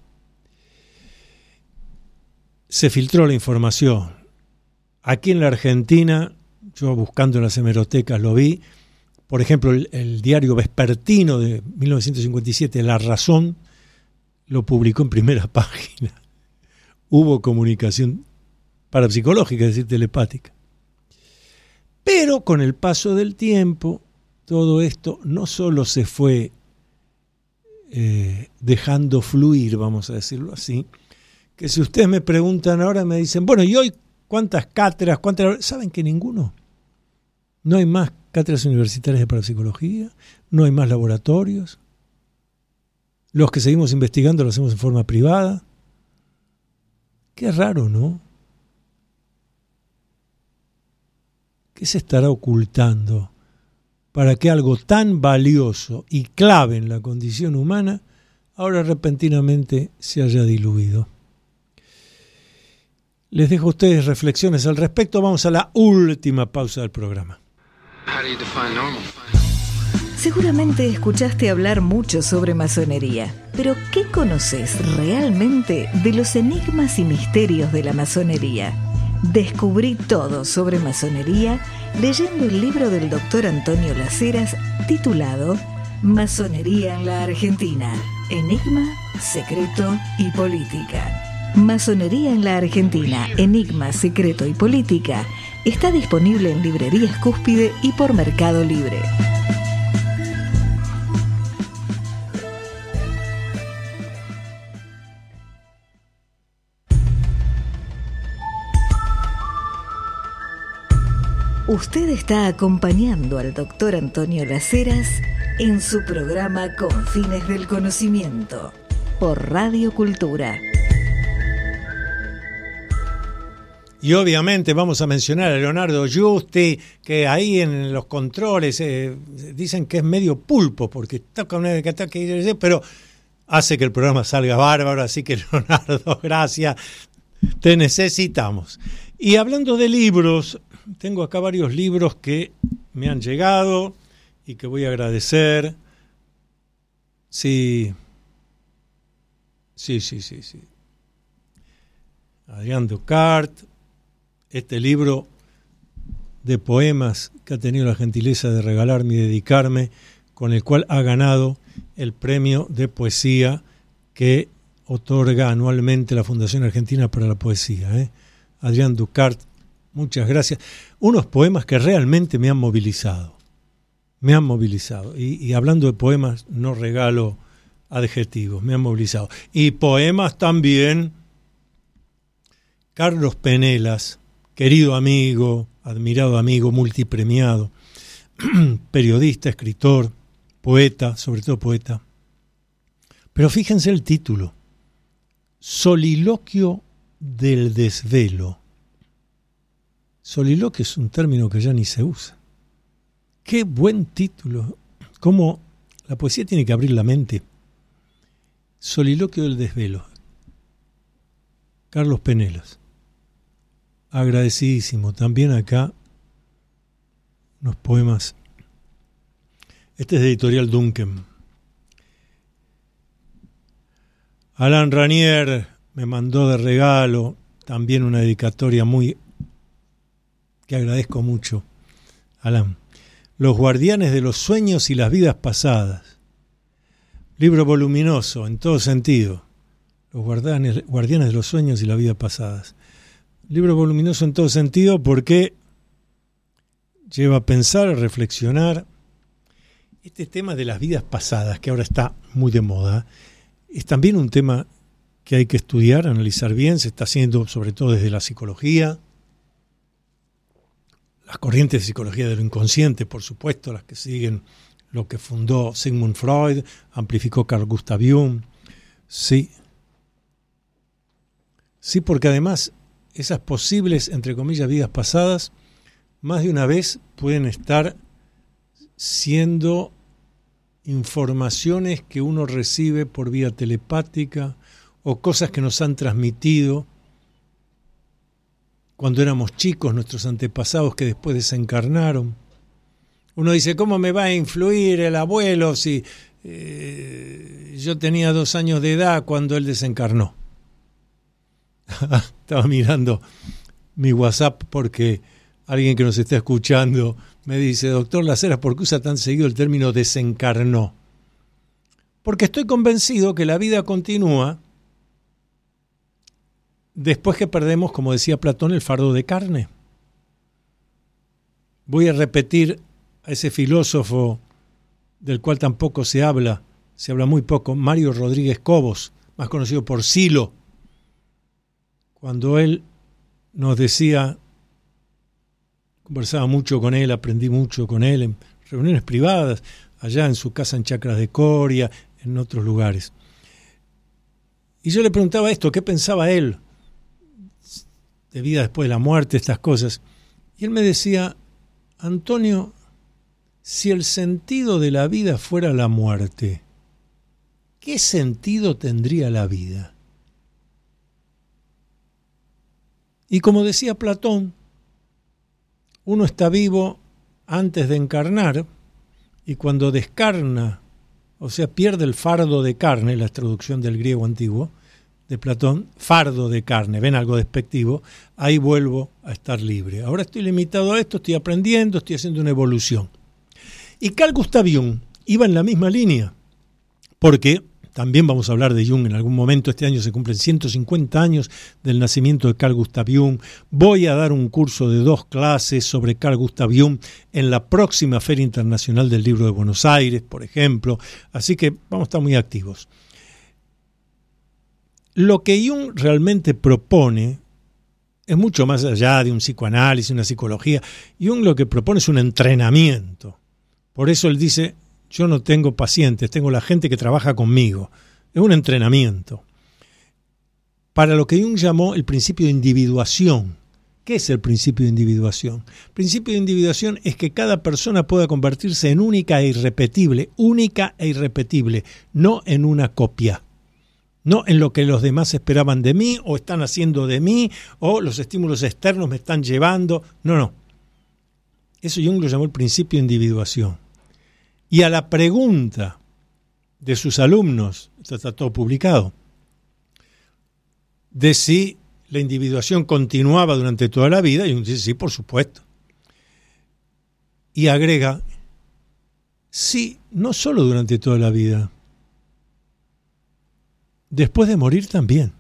Se filtró la información. Aquí en la Argentina, yo buscando en las hemerotecas lo vi, por ejemplo, el, el diario vespertino de mil novecientos cincuenta y siete, La Razón, lo publicó en primera página. Hubo comunicación parapsicológica, es decir, telepática. Pero con el paso del tiempo, todo esto no solo se fue eh, dejando fluir, vamos a decirlo así, que si ustedes me preguntan ahora, me dicen, bueno, ¿y hoy cuántas cátedras? Cuántas? ¿Saben que ninguno? No hay más cátedras universitarias de parapsicología, no hay más laboratorios. Los que seguimos investigando lo hacemos en forma privada. Qué raro, ¿no? ¿Qué se estará ocultando para que algo tan valioso y clave en la condición humana ahora repentinamente se haya diluido? Les dejo a ustedes reflexiones al respecto. Vamos a la última pausa del programa. Seguramente escuchaste hablar mucho sobre masonería, pero ¿qué conoces realmente de los enigmas y misterios de la masonería? Descubrí todo sobre masonería leyendo el libro del doctor Antonio Las Heras titulado Masonería en la Argentina, Enigma, Secreto y Política. Masonería en la Argentina, Enigma, Secreto y Política está disponible en librerías Cúspide y por Mercado Libre. Usted está acompañando al doctor Antonio Las Heras en su programa Con Fines del Conocimiento por Radio Cultura. Y obviamente vamos a mencionar a Leonardo Giusti, que ahí en los controles eh, dicen que es medio pulpo, porque toca una que toca, pero hace que el programa salga bárbaro, así que Leonardo, gracias, te necesitamos. Y hablando de libros, tengo acá varios libros que me han llegado y que voy a agradecer. Sí, sí, sí, sí, sí. Adrián Ducart, este libro de poemas que ha tenido la gentileza de regalarme y dedicarme, con el cual ha ganado el premio de poesía que otorga anualmente la Fundación Argentina para la Poesía. ¿eh? Adrián Ducart, muchas gracias. Unos poemas que realmente me han movilizado. Me han movilizado. Y, y hablando de poemas, no regalo adjetivos, me han movilizado. Y poemas también. Carlos Penelas, querido amigo, admirado amigo, multipremiado, periodista, escritor, poeta, sobre todo poeta. Pero fíjense el título, Soliloquio del desvelo. Soliloquio es un término que ya ni se usa. Qué buen título. Cómo la poesía tiene que abrir la mente. Soliloquio del desvelo. Carlos Penelas. Agradecidísimo. También acá unos poemas. Este es de Editorial Duncan. Alain Ranier me mandó de regalo también una dedicatoria muy que agradezco mucho. Alain. Los guardianes de los sueños y las vidas pasadas. Libro voluminoso en todo sentido. Los guardianes, guardianes de los sueños y las vidas pasadas. Libro voluminoso en todo sentido porque lleva a pensar, a reflexionar. Este tema de las vidas pasadas, que ahora está muy de moda, es también un tema que hay que estudiar, analizar bien. Se está haciendo sobre todo desde la psicología. Las corrientes de psicología de lo inconsciente, por supuesto, las que siguen lo que fundó Sigmund Freud, amplificó Carl Gustav Jung. Sí. Sí, porque además esas posibles, entre comillas, vidas pasadas, más de una vez pueden estar siendo informaciones que uno recibe por vía telepática o cosas que nos han transmitido cuando éramos chicos, nuestros antepasados que después desencarnaron. Uno dice, ¿cómo me va a influir el abuelo si eh, yo tenía dos años de edad cuando él desencarnó? Estaba mirando mi WhatsApp porque alguien que nos está escuchando me dice, doctor Las Heras, ¿por qué usa tan seguido el término desencarnó? Porque estoy convencido que la vida continúa después que perdemos, como decía Platón, el fardo de carne. Voy a repetir a ese filósofo del cual tampoco se habla, se habla muy poco, Mario Rodríguez Cobos, más conocido por Silo, cuando él nos decía, conversaba mucho con él, aprendí mucho con él en reuniones privadas, allá en su casa en Chacras de Coria, en otros lugares. Y yo le preguntaba esto, ¿qué pensaba él de vida después de la muerte, estas cosas? Y él me decía, Antonio, si el sentido de la vida fuera la muerte, ¿qué sentido tendría la vida? Y como decía Platón, uno está vivo antes de encarnar y cuando descarna, o sea, pierde el fardo de carne, la traducción del griego antiguo de Platón, fardo de carne, ven algo despectivo, ahí vuelvo a estar libre. Ahora estoy limitado a esto, estoy aprendiendo, estoy haciendo una evolución. Y Carl Gustav Jung iba en la misma línea, porque también vamos a hablar de Jung en algún momento. Este año se cumplen ciento cincuenta años del nacimiento de Carl Gustav Jung. Voy a dar un curso de dos clases sobre Carl Gustav Jung en la próxima Feria Internacional del Libro de Buenos Aires, por ejemplo. Así que vamos a estar muy activos. Lo que Jung realmente propone es mucho más allá de un psicoanálisis, una psicología. Jung lo que propone es un entrenamiento. Por eso él dice, yo no tengo pacientes, tengo la gente que trabaja conmigo. Es un entrenamiento. Para lo que Jung llamó el principio de individuación. ¿Qué es el principio de individuación? El principio de individuación es que cada persona pueda convertirse en única e irrepetible, única e irrepetible, no en una copia. No en lo que los demás esperaban de mí o están haciendo de mí o los estímulos externos me están llevando. No, no. Eso Jung lo llamó el principio de individuación. Y a la pregunta de sus alumnos, esto está todo publicado, de si la individuación continuaba durante toda la vida, y Jung dice sí, por supuesto. Y agrega, sí, no solo durante toda la vida. después de morir también.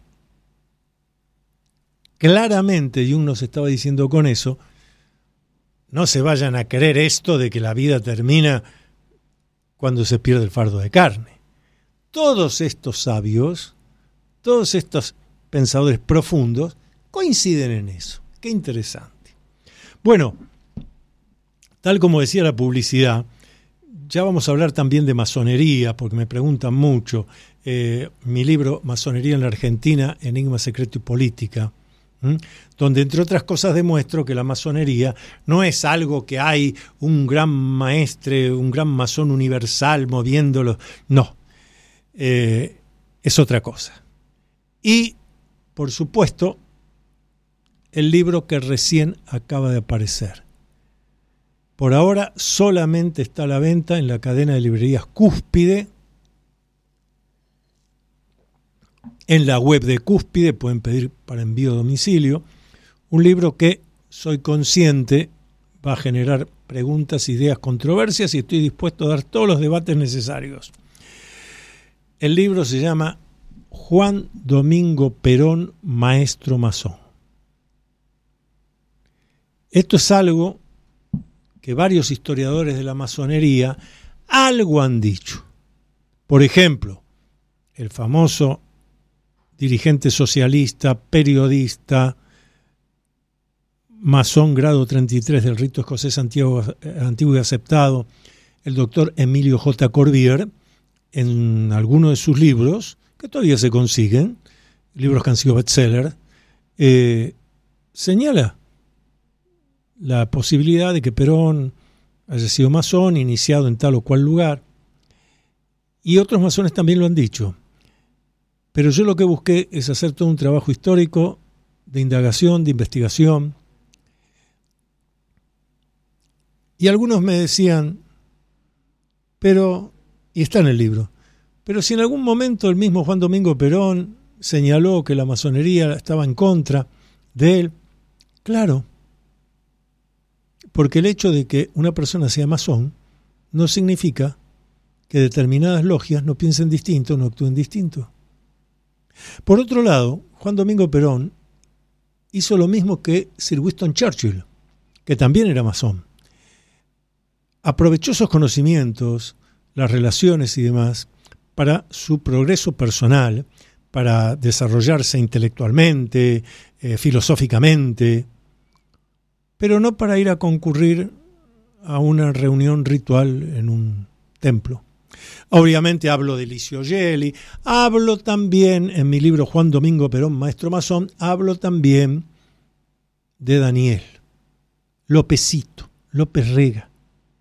Claramente Jung nos estaba diciendo con eso, no se vayan a creer esto de que la vida termina cuando se pierde el fardo de carne. Todos estos sabios, todos estos pensadores profundos, coinciden en eso. Qué interesante. Bueno, tal como decía la publicidad, ya vamos a hablar también de masonería, porque me preguntan mucho. Eh, mi libro, Masonería en la Argentina, Enigma, Secreto y Política, ¿m? donde entre otras cosas demuestro que la masonería no es algo que hay un gran maestre, un gran masón universal moviéndolo. No, eh, es otra cosa. Y, por supuesto, el libro que recién acaba de aparecer. Por ahora solamente está a la venta en la cadena de librerías Cúspide. En la web de Cúspide pueden pedir para envío a domicilio. Un libro que, soy consciente, va a generar preguntas, ideas, controversias y estoy dispuesto a dar todos los debates necesarios. El libro se llama Juan Domingo Perón, Maestro Masón. Esto es algo que varios historiadores de la masonería algo han dicho. Por ejemplo, el famoso dirigente socialista, periodista, masón grado treinta y tres del rito escocés antiguo, antiguo y aceptado, el doctor Emilio J. Corbière, en algunos de sus libros, que todavía se consiguen, libros que han sido bestseller, eh, señala la posibilidad de que Perón haya sido masón, iniciado en tal o cual lugar, y otros masones también lo han dicho. Pero yo lo que busqué es hacer todo un trabajo histórico, de indagación, de investigación, y algunos me decían, pero, y está en el libro, pero si en algún momento el mismo Juan Domingo Perón señaló que la masonería estaba en contra de él, claro, porque el hecho de que una persona sea masón no significa que determinadas logias no piensen distinto, no actúen distinto. Por otro lado, Juan Domingo Perón hizo lo mismo que Sir Winston Churchill, que también era masón. Aprovechó esos conocimientos, las relaciones y demás, para su progreso personal, para desarrollarse intelectualmente, eh, filosóficamente, pero no para ir a concurrir a una reunión ritual en un templo. Obviamente hablo de Licio Gelli, hablo también en mi libro Juan Domingo Perón, Maestro Masón, hablo también de Daniel, Lópezito, López Rega,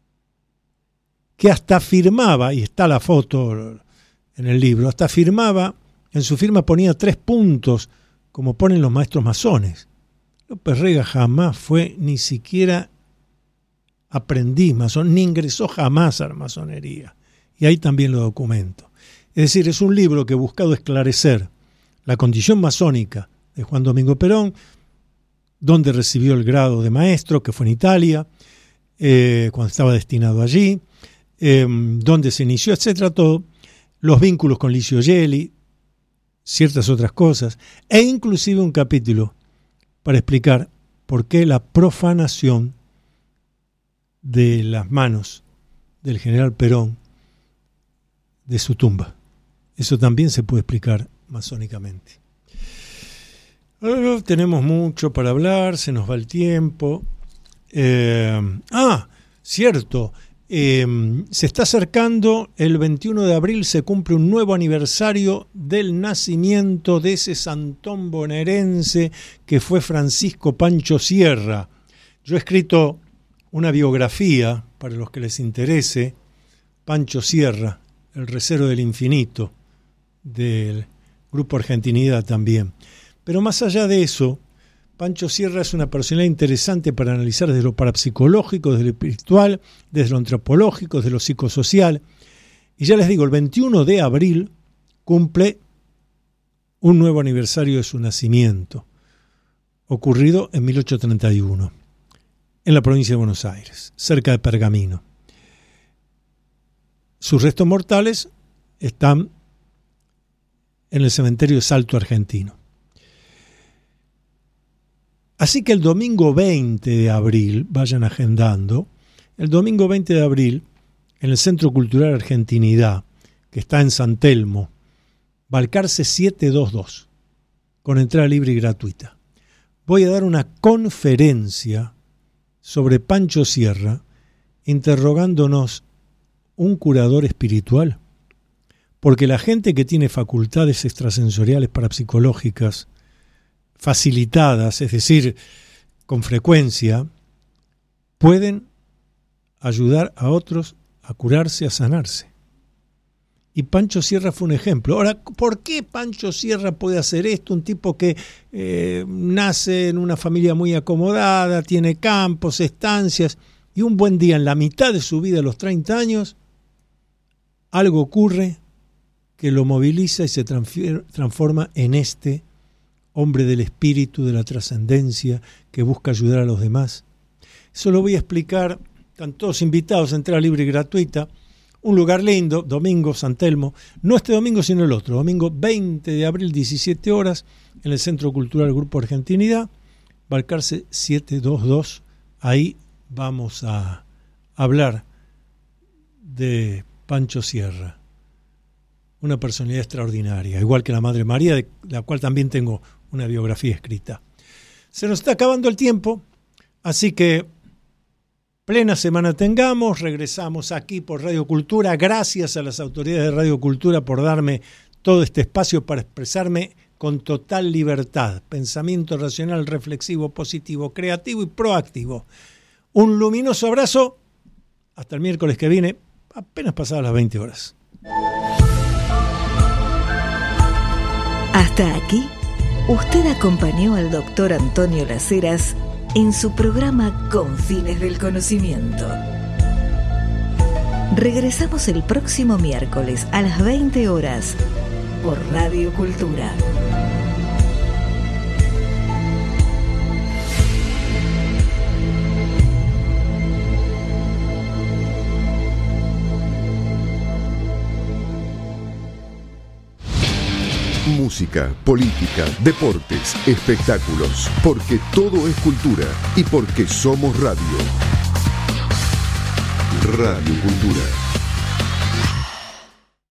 que hasta firmaba, y está la foto en el libro, hasta firmaba, en su firma ponía tres puntos, como ponen los maestros masones. López Rega jamás fue ni siquiera aprendiz masón, ni ingresó jamás a la masonería. Y ahí también lo documento. Es decir, es un libro que he buscado esclarecer la condición masónica de Juan Domingo Perón, donde recibió el grado de maestro, que fue en Italia, eh, cuando estaba destinado allí, eh, donde se inició, etcétera, todo, los vínculos con Licio Gelli, ciertas otras cosas, e inclusive un capítulo para explicar por qué la profanación de las manos del general Perón de su tumba. Eso también se puede explicar masónicamente. Ahora tenemos mucho para hablar, se nos va el tiempo. Eh, ah, cierto, eh, se está acercando el veintiuno de abril, se cumple un nuevo aniversario del nacimiento de ese santón bonaerense que fue Francisco Pancho Sierra. Yo he escrito una biografía, para los que les interese, Pancho Sierra, el recero del infinito, del Grupo Argentinidad también. Pero más allá de eso, Pancho Sierra es una personalidad interesante para analizar desde lo parapsicológico, desde lo espiritual, desde lo antropológico, desde lo psicosocial. Y ya les digo, el veintiuno de abril cumple un nuevo aniversario de su nacimiento, ocurrido en mil ochocientos treinta y uno, en la provincia de Buenos Aires, cerca de Pergamino. Sus restos mortales están en el cementerio de Salto Argentino. Así que el domingo veinte de abril, vayan agendando, el domingo veinte de abril, en el Centro Cultural Argentinidad, que está en San Telmo, Balcarce setecientos veintidós, con entrada libre y gratuita. Voy a dar una conferencia sobre Pancho Sierra, interrogándonos un curador espiritual, porque la gente que tiene facultades extrasensoriales parapsicológicas facilitadas, es decir, con frecuencia, pueden ayudar a otros a curarse, a sanarse. Y Pancho Sierra fue un ejemplo. Ahora, ¿por qué Pancho Sierra puede hacer esto? Un tipo que eh, nace en una familia muy acomodada, tiene campos, estancias, y un buen día, en la mitad de su vida, a los treinta años, algo ocurre que lo moviliza y se transforma en este hombre del espíritu, de la trascendencia, que busca ayudar a los demás. Eso lo voy a explicar, están todos invitados a entrada libre y gratuita. Un lugar lindo, domingo, San Telmo, no este domingo sino el otro, domingo veinte de abril, diecisiete horas, en el Centro Cultural Grupo Argentinidad, Balcarce setecientos veintidós. Ahí vamos a hablar de Pancho Sierra, una personalidad extraordinaria, igual que la Madre María, de la cual también tengo una biografía escrita. Se nos está acabando el tiempo, así que plena semana tengamos, regresamos aquí por Radio Cultura. Gracias a las autoridades de Radio Cultura por darme todo este espacio para expresarme con total libertad. Pensamiento racional, reflexivo, positivo, creativo y proactivo. Un luminoso abrazo. Hasta el miércoles que viene, apenas pasadas las veinte horas. Hasta aquí, usted acompañó al doctor Antonio Las Heras en su programa Con Fines del Conocimiento. Regresamos el próximo miércoles a las veinte horas por Radio Cultura. Música, política, deportes, espectáculos, porque todo es cultura y porque somos radio. Radio Cultura.